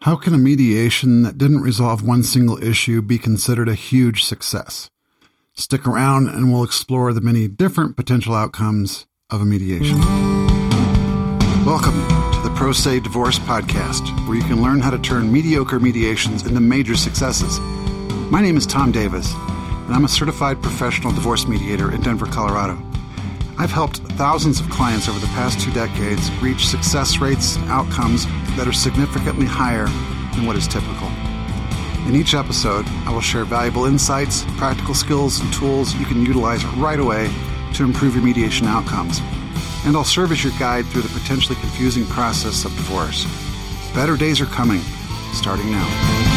How can a mediation that didn't resolve one single issue be considered a huge success? Stick around and we'll explore the many different potential outcomes of a mediation. Welcome to the Pro Se Divorce Podcast, where you can learn how to turn mediocre mediations into major successes. My name is Tom Davis, and I'm a certified professional divorce mediator in Denver, Colorado. I've helped thousands of clients over the past 2 decades reach success rates and outcomes that are significantly higher than what is typical. In each episode, I will share valuable insights, practical skills, and tools you can utilize right away to improve your mediation outcomes. And I'll serve as your guide through the potentially confusing process of divorce. Better days are coming, starting now.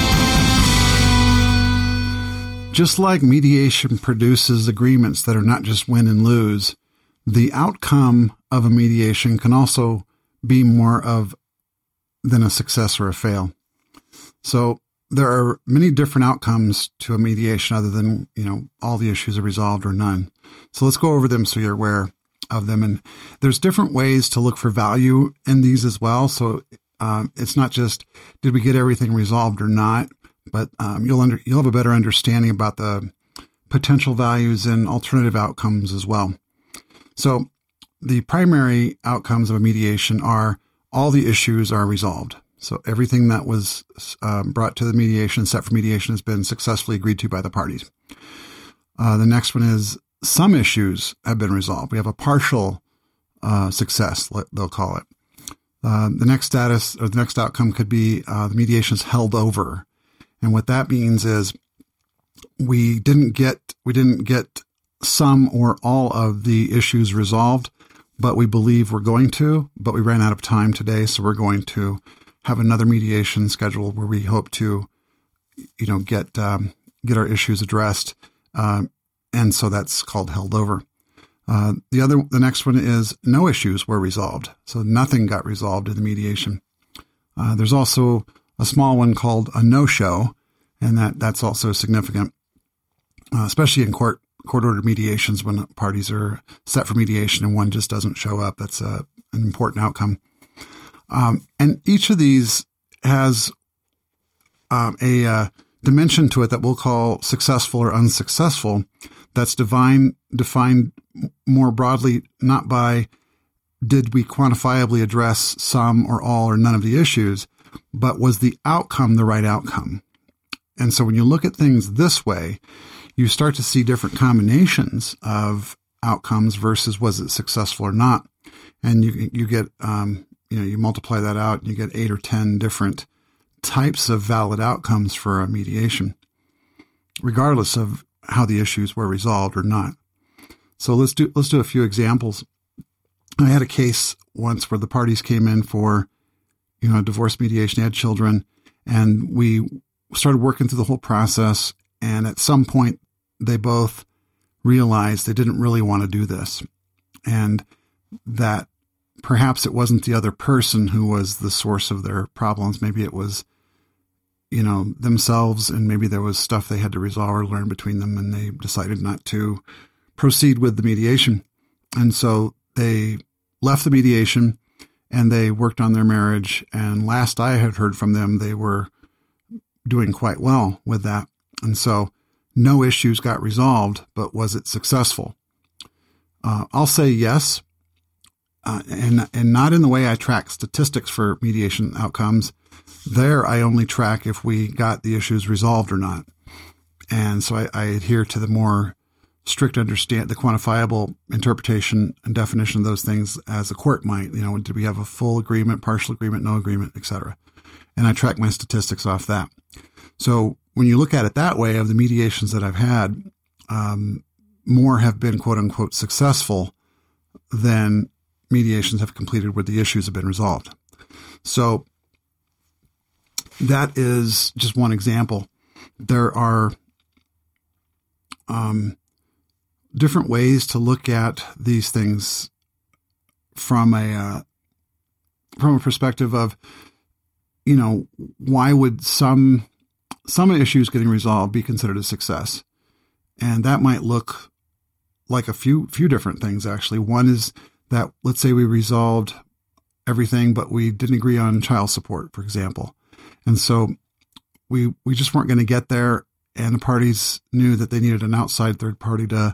Just like mediation produces agreements that are not just win and lose, the outcome of a mediation can also be more than a success or a fail. So there are many different outcomes to a mediation other than, all the issues are resolved or none. So let's go over them so you're aware of them. And there's different ways to look for value in these as well. So it's not just, did we get everything resolved or not, but you'll have a better understanding about the potential values and alternative outcomes as well. So the primary outcomes of a mediation are all the issues are resolved. So everything that was brought to the mediation, set for mediation, has been successfully agreed to by the parties. The next one is some issues have been resolved. We have a partial success, they'll call it. The next status or the next outcome could be the mediation is held over. And what that means is we didn't get some or all of the issues resolved, but we believe we're going to, but we ran out of time today. So we're going to have another mediation scheduled where we hope to, get our issues addressed. And so that's called held over. The next one is no issues were resolved. So nothing got resolved in the mediation. There's also a small one called a no-show, and that's also significant, especially in court-ordered mediations when parties are set for mediation and one just doesn't show up. That's an important outcome. And each of these has a dimension to it that we'll call successful or unsuccessful. That's defined more broadly, not by did we quantifiably address some or all or none of the issues, but was the outcome the right outcome? And so when you look at things this way, you start to see different combinations of outcomes versus was it successful or not. And you get, you multiply that out and you get 8 or 10 different types of valid outcomes for a mediation, regardless of how the issues were resolved or not. So let's do a few examples. I had a case once where the parties came in for, divorce mediation. They had children, and we started working through the whole process. And at some point, they both realized they didn't really want to do this, and that perhaps it wasn't the other person who was the source of their problems. Maybe it was, themselves, and maybe there was stuff they had to resolve or learn between them, and they decided not to proceed with the mediation. And so they left the mediation and they worked on their marriage. And last I had heard from them, they were doing quite well with that. And so no issues got resolved, but was it successful? I'll say yes. And not in the way I track statistics for mediation outcomes. There, I only track if we got the issues resolved or not. And so I adhere to the more strict the quantifiable interpretation and definition of those things as a court might. Did we have a full agreement, partial agreement, no agreement, et cetera? And I track my statistics off that. So when you look at it that way, of the mediations that I've had, more have been quote unquote successful than mediations have completed where the issues have been resolved. So that is just one example. There are different ways to look at these things from a perspective of, why would some issues getting resolved be considered a success? And that might look like a few different things, actually. One is that, let's say we resolved everything, but we didn't agree on child support, for example. And so we just weren't going to get there. And the parties knew that they needed an outside third party to,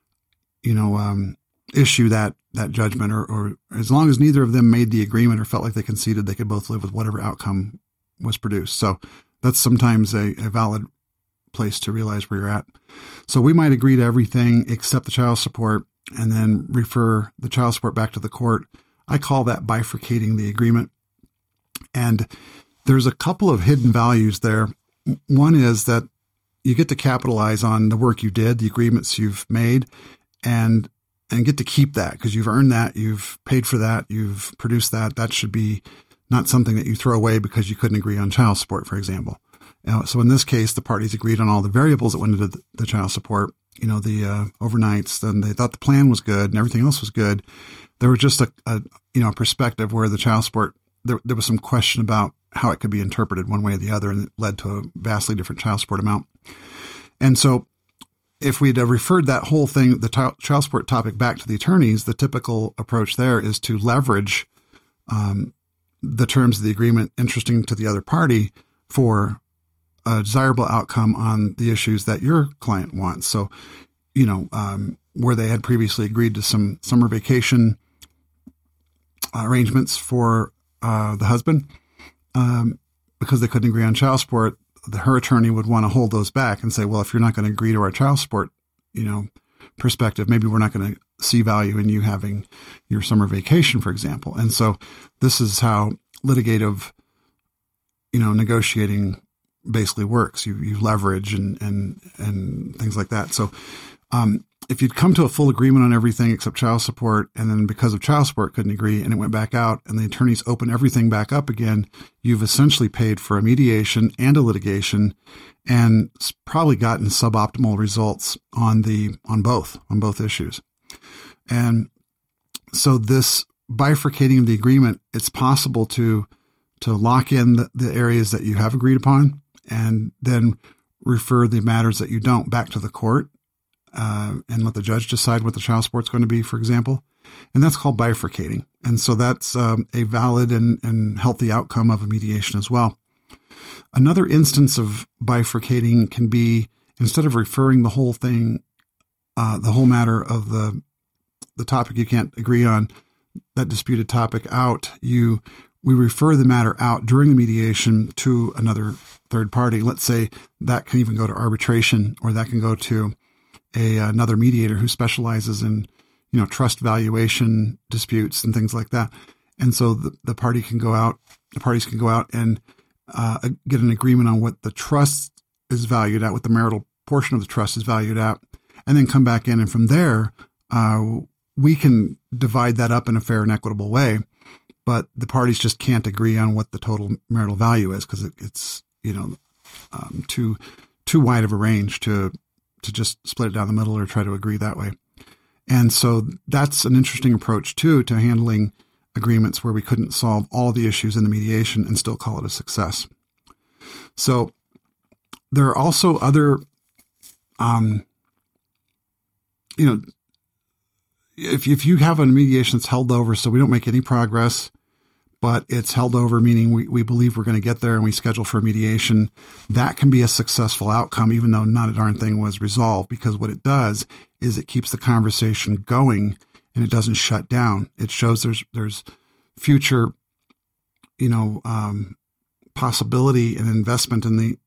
issue that judgment, or as long as neither of them made the agreement or felt like they conceded, they could both live with whatever outcome was produced. So that's sometimes a valid place to realize where you're at. So we might agree to everything except the child support and then refer the child support back to the court. I call that bifurcating the agreement. And there's a couple of hidden values there. One is that you get to capitalize on the work you did, the agreements you've made, and get to keep that because you've earned that, you've paid for that, you've produced that. That should be not something that you throw away because you couldn't agree on child support, for example. So in this case, the parties agreed on all the variables that went into the child support, the overnights, then they thought the plan was good and everything else was good. There was just a perspective where the child support, there was some question about how it could be interpreted one way or the other, and it led to a vastly different child support amount. And so if we'd referred that whole thing, the child support topic, back to the attorneys, the typical approach there is to leverage the terms of the agreement interesting to the other party for a desirable outcome on the issues that your client wants. So, where they had previously agreed to some summer vacation arrangements for the husband, because they couldn't agree on child support, her attorney would want to hold those back and say, well, if you're not going to agree to our child support, perspective, maybe we're not going to see value in you having your summer vacation, for example. And so this is how litigative, negotiating basically works. You leverage and things like that. So, if you'd come to a full agreement on everything except child support, and then because of child support couldn't agree and it went back out and the attorneys open everything back up again, you've essentially paid for a mediation and a litigation and probably gotten suboptimal results on both issues. And so this bifurcating of the agreement, it's possible to lock in the areas that you have agreed upon and then refer the matters that you don't back to the court. And let the judge decide what the child support is going to be, for example. And that's called bifurcating. And so that's a valid and healthy outcome of a mediation as well. Another instance of bifurcating can be, instead of referring the whole thing, the whole matter of the topic you can't agree on, that disputed topic out, we refer the matter out during the mediation to another third party. Let's say that can even go to arbitration, or that can go to another mediator who specializes in, trust valuation disputes and things like that. And so the parties can go out and get an agreement on what the trust is valued at, what the marital portion of the trust is valued at, and then come back in. And from there, we can divide that up in a fair and equitable way. But the parties just can't agree on what the total marital value is because it's too wide of a range to just split it down the middle or try to agree that way. And so that's an interesting approach too to handling agreements where we couldn't solve all the issues in the mediation and still call it a success. So there are also other, if you have a mediation that's held over, so we don't make any progress, but it's held over, meaning we believe we're going to get there and we schedule for a mediation, that can be a successful outcome, even though not a darn thing was resolved, because what it does is it keeps the conversation going and it doesn't shut down. It shows there's future, possibility and investment in the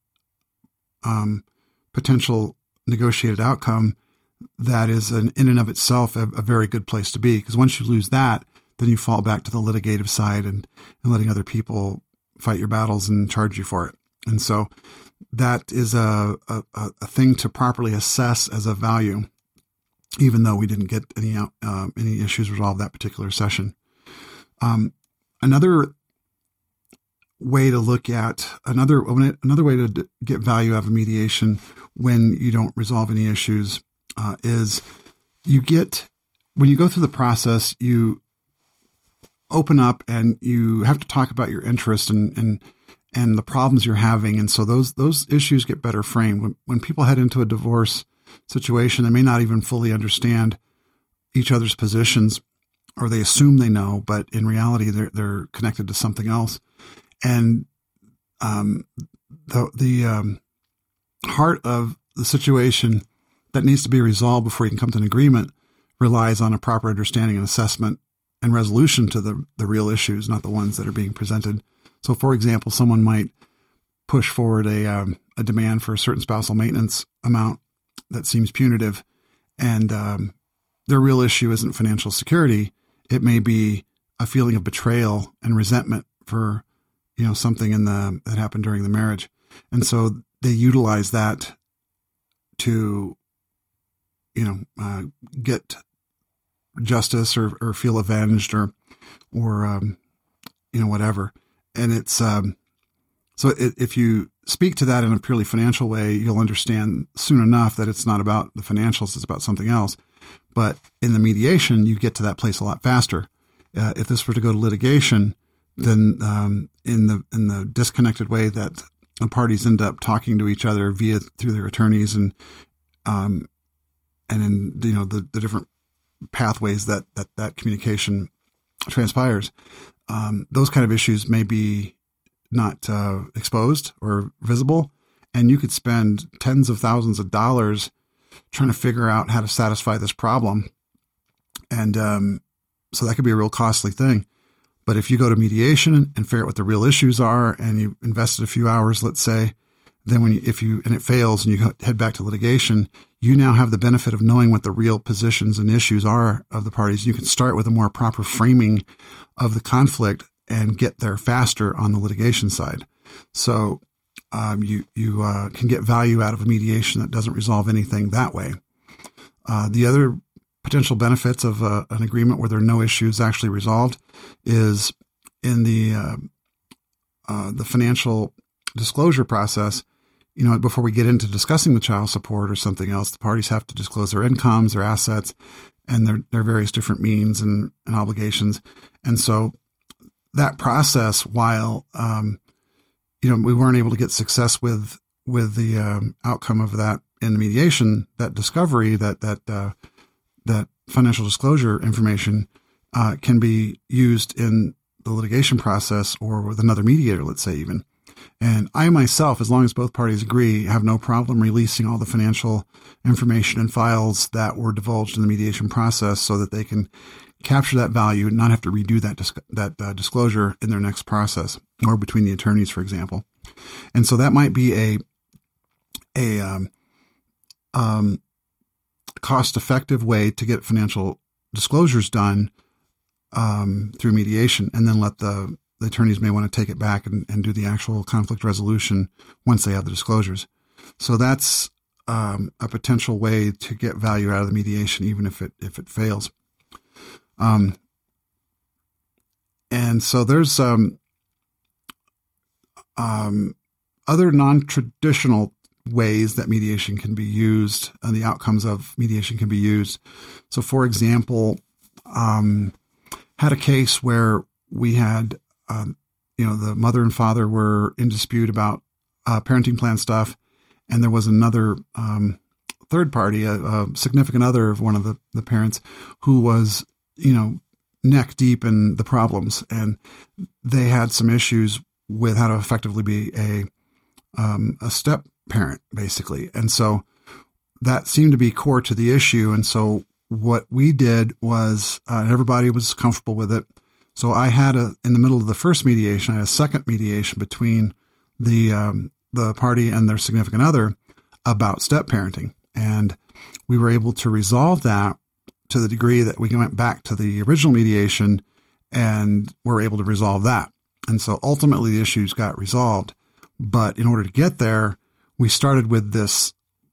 potential negotiated outcome that is in and of itself a very good place to be. Because once you lose that, then you fall back to the litigative side and letting other people fight your battles and charge you for it. And so that is a thing to properly assess as a value, even though we didn't get any issues resolved that particular session. Another way to look at another way to get value out of a mediation when you don't resolve any issues is when you go through the process, you open up and you have to talk about your interest and the problems you're having. And so those issues get better framed. When people head into a divorce situation, they may not even fully understand each other's positions, or they assume they know, but in reality, they're connected to something else. And the heart of the situation that needs to be resolved before you can come to an agreement relies on a proper understanding and assessment and resolution to the real issues, not the ones that are being presented. So, for example, someone might push forward a demand for a certain spousal maintenance amount that seems punitive, and their real issue isn't financial security. It may be a feeling of betrayal and resentment for, something that happened during the marriage. And so they utilize that to, get justice or feel avenged or whatever. And it's, if you speak to that in a purely financial way, you'll understand soon enough that it's not about the financials, it's about something else. But in the mediation, you get to that place a lot faster. If this were to go to litigation, then in the disconnected way that the parties end up talking to each other through their attorneys and in the different pathways that communication transpires, those kind of issues may be not exposed or visible, and you could spend tens of thousands of dollars trying to figure out how to satisfy this problem. And so that could be a real costly thing. But if you go to mediation and figure out what the real issues are, and you invested a few hours, let's say, then if it fails and you head back to litigation, you now have the benefit of knowing what the real positions and issues are of the parties. You can start with a more proper framing of the conflict and get there faster on the litigation side. So you can get value out of a mediation that doesn't resolve anything that way. The other potential benefits of an agreement where there are no issues actually resolved is in the financial disclosure process. Before we get into discussing the child support or something else, the parties have to disclose their incomes, their assets, and their various different means and obligations. And so that process, while we weren't able to get success with the outcome of that in the mediation, that discovery, that financial disclosure information can be used in the litigation process or with another mediator, let's say even. And I myself, as long as both parties agree, have no problem releasing all the financial information and files that were divulged in the mediation process so that they can capture that value and not have to redo that disclosure in their next process or between the attorneys, for example. And so that might be a cost-effective way to get financial disclosures done through mediation, and then let the attorneys may want to take it back and do the actual conflict resolution once they have the disclosures. So that's a potential way to get value out of the mediation, even if it fails. And so there's other non-traditional ways that mediation can be used and the outcomes of mediation can be used. So, for example, had a case where we had the mother and father were in dispute about parenting plan stuff, and there was another third party, a significant other of one of the parents, who was, neck deep in the problems, and they had some issues with how to effectively be a step parent, basically. And so that seemed to be core to the issue. And so what we did was, everybody was comfortable with it. So I had in the middle of the first mediation, I had a second mediation between the party and their significant other about step parenting. And we were able to resolve that to the degree that we went back to the original mediation and were able to resolve that. And so ultimately the issues got resolved. But in order to get there, we started with this,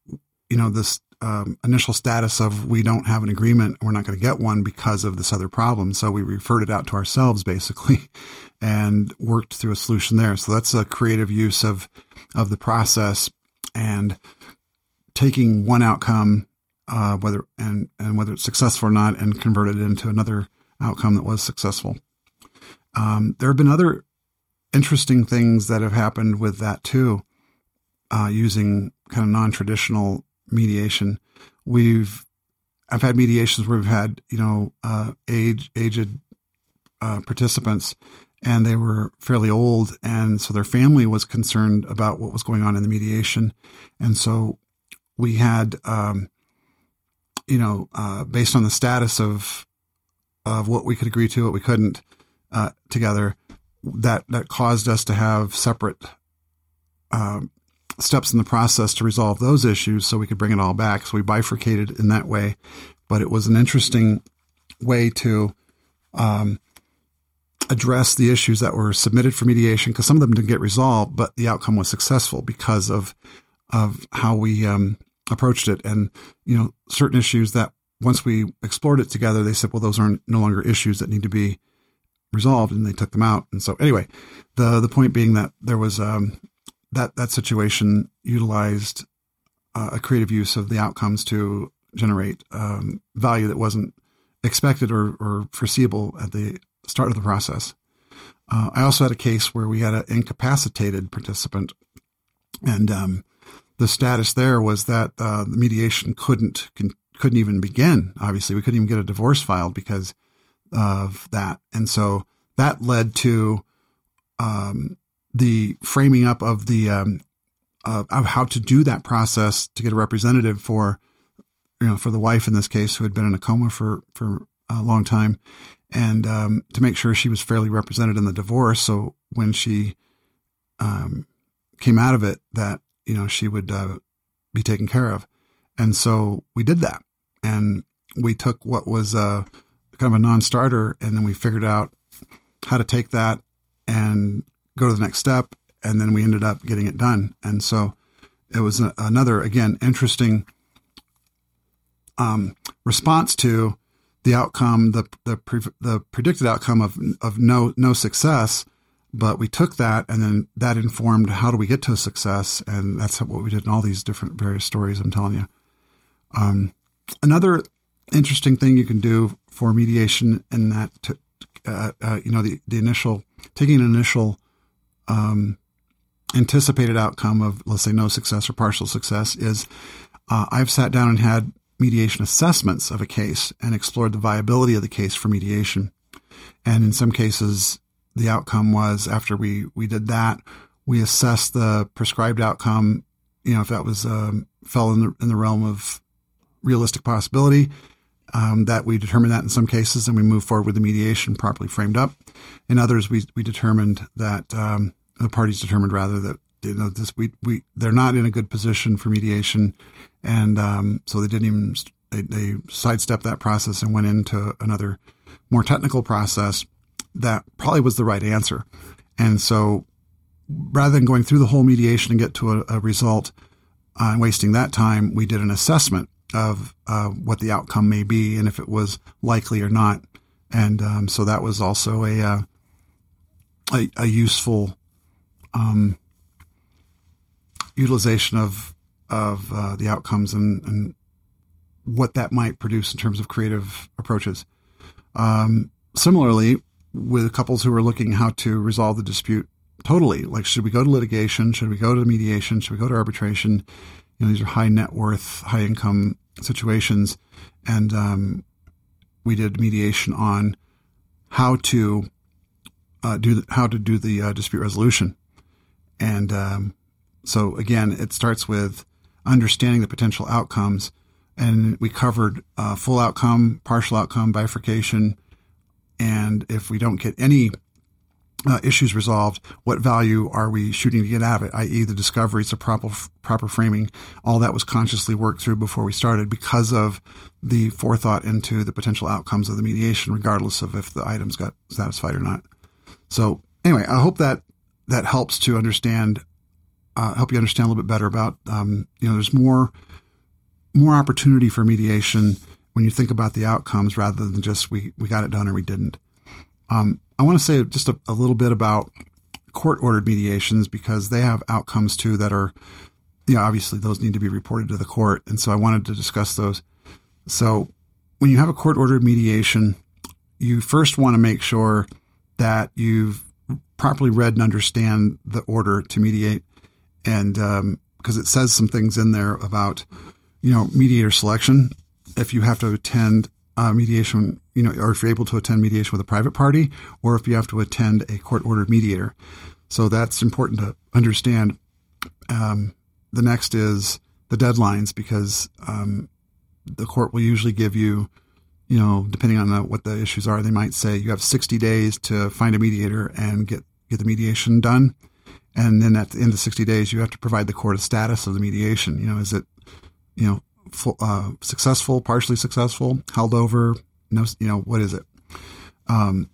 initial status of we don't have an agreement. We're not going to get one because of this other problem. So we referred it out to ourselves basically and worked through a solution there. So that's a creative use of the process and taking one outcome, whether it's successful or not, and convert it into another outcome that was successful. There have been other interesting things that have happened with that too, using kind of non-traditional mediation. I've had mediations where we've had, aged participants, and they were fairly old. And so their family was concerned about what was going on in the mediation. And so we had, based on the status of what we could agree to, what we couldn't, together, that caused us to have separate steps in the process to resolve those issues so we could bring it all back. So we bifurcated in that way, but it was an interesting way to address the issues that were submitted for mediation, because some of them didn't get resolved, but the outcome was successful because of how we approached it. And, certain issues that once we explored it together, they said, well, those are no longer issues that need to be resolved, and they took them out. And so anyway, the point being that there was that situation utilized a creative use of the outcomes to generate value that wasn't expected or foreseeable at the start of the process. I also had a case where we had an incapacitated participant, and the status there was that the mediation couldn't even begin. Obviously, we couldn't even get a divorce filed because of that. And so that led to the framing up of the of how to do that process to get a representative for the wife in this case, who had been in a coma for a long time, and to make sure she was fairly represented in the divorce. So when she came out of it, that she would be taken care of. And so we did that, and we took what was kind of a non-starter, and then we figured out how to take that and go to the next step, and then we ended up getting it done. And so it was another, again, interesting response to the outcome, the predicted outcome of no success. But we took that, and then that informed how do we get to a success, and that's what we did in all these different various stories I'm telling you. Another interesting thing you can do for mediation in that, the initial, taking an initial anticipated outcome of, let's say, no success or partial success, is I've sat down and had mediation assessments of a case and explored the viability of the case for mediation. And in some cases, the outcome was, after we did that, we assessed the prescribed outcome, if that was fell in the realm of realistic possibility, that we determined that in some cases, and we moved forward with the mediation properly framed up. In others, we determined that the parties determined rather that they're not in a good position for mediation, and so they didn't even they sidestepped that process and went into another more technical process that probably was the right answer. And so rather than going through the whole mediation and get to a result and wasting that time, we did an assessment of what the outcome may be and if it was likely or not. And so that was also a useful utilization of the outcomes and what that might produce in terms of creative approaches. Similarly, with couples who are looking how to resolve the dispute totally, like, should we go to litigation? Should we go to mediation? Should we go to arbitration? These are high net worth, high income situations. And we did mediation on how to do the dispute resolution. And so again, it starts with understanding the potential outcomes. And we covered full outcome, partial outcome, bifurcation. And if we don't get any issues resolved, what value are we shooting to get out of it, i.e. the discovery, it's a proper framing. All that was consciously worked through before we started because of the forethought into the potential outcomes of the mediation, regardless of if the items got satisfied or not. So anyway, I hope that helps to understand, help you understand a little bit better about, there's more opportunity for mediation when you think about the outcomes rather than just we got it done or we didn't. I want to say just a little bit about court-ordered mediations because they have outcomes too that are, obviously those need to be reported to the court. And so I wanted to discuss those. So when you have a court-ordered mediation, you first want to make sure that you've properly read and understand the order to mediate. And because it says some things in there about, mediator selection. If you have to attend mediation or if you're able to attend mediation with a private party, or if you have to attend a court-ordered mediator. So that's important to understand. The next is the deadlines, because the court will usually give you, depending on what the issues are, they might say you have 60 days to find a mediator and get the mediation done. And then at the end of 60 days, you have to provide the court a status of the mediation. Is it, successful, partially successful, held over? No, what is it? And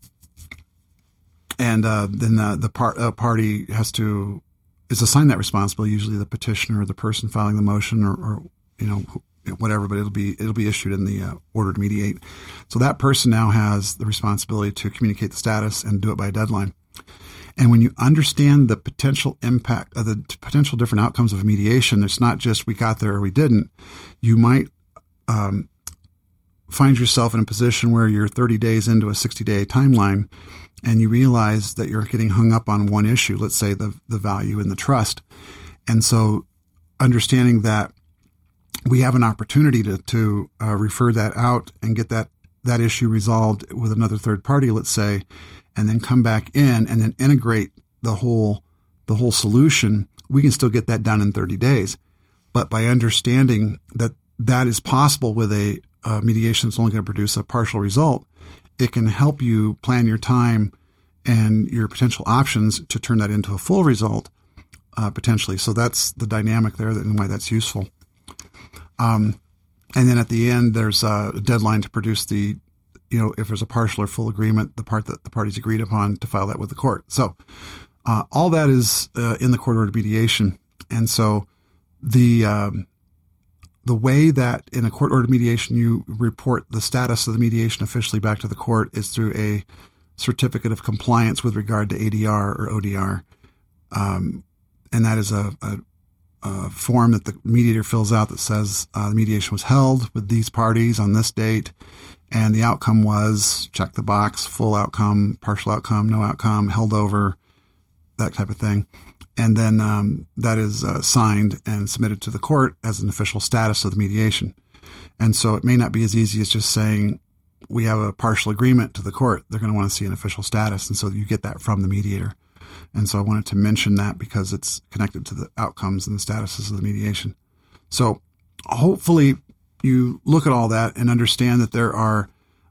then the party is assigned that responsibility. Usually, the petitioner or the person filing the motion, or whatever. But it'll be issued in the order to mediate. So that person now has the responsibility to communicate the status and do it by a deadline. And when you understand the potential impact of the potential different outcomes of a mediation, it's not just we got there or we didn't. You might find yourself in a position where you're 30 days into a 60-day timeline, and you realize that you're getting hung up on one issue, let's say the value in the trust. And so understanding that we have an opportunity to refer that out and get that issue resolved with another third party, let's say, and then come back in and then integrate the whole solution, we can still get that done in 30 days. But by understanding that is possible with a mediation that's only going to produce a partial result, it can help you plan your time and your potential options to turn that into a full result, potentially. So that's the dynamic there and why that's useful. And then at the end, there's a deadline to produce if there's a partial or full agreement, the part that the parties agreed upon, to file that with the court. So all that is in the court-ordered mediation. And so the way that in a court-ordered mediation you report the status of the mediation officially back to the court is through a certificate of compliance with regard to ADR or ODR. And that is a form that the mediator fills out that says the mediation was held with these parties on this date, and the outcome was, check the box, full outcome, partial outcome, no outcome, held over, that type of thing. And then that is signed and submitted to the court as an official status of the mediation. And so it may not be as easy as just saying we have a partial agreement to the court. They're going to want to see an official status. And so you get that from the mediator. And so I wanted to mention that because it's connected to the outcomes and the statuses of the mediation. So hopefully you look at all that and understand that there are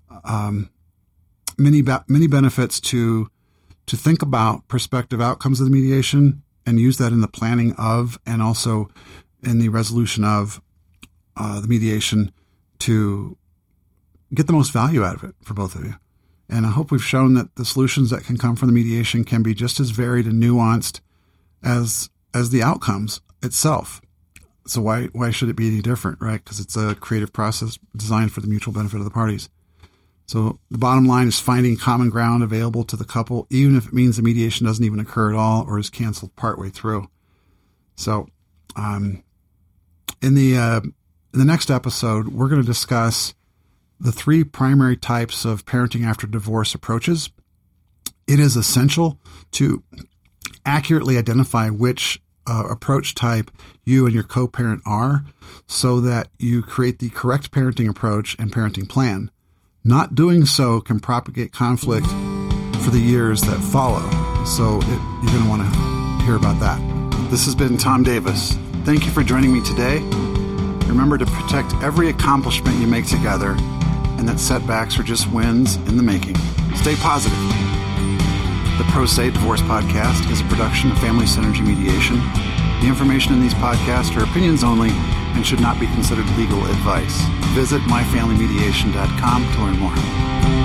many benefits to think about prospective outcomes of the mediation and use that in the planning of and also in the resolution of the mediation to get the most value out of it for both of you. And I hope we've shown that the solutions that can come from the mediation can be just as varied and nuanced as the outcomes itself. So why should it be any different, right? Because it's a creative process designed for the mutual benefit of the parties. So the bottom line is finding common ground available to the couple, even if it means the mediation doesn't even occur at all or is canceled partway through. So in the next episode, we're going to discuss the 3 primary types of parenting after divorce approaches. It is essential to accurately identify which approach type you and your co-parent are so that you create the correct parenting approach and parenting plan. Not doing so can propagate conflict for the years that follow. So you're going to want to hear about that. This has been Tom Davis. Thank you for joining me today. Remember to protect every accomplishment you make together, and that setbacks are just wins in the making. Stay positive. The Pro Se Divorce Podcast is a production of Family Synergy Mediation. The information in these podcasts are opinions only and should not be considered legal advice. Visit myfamilymediation.com to learn more.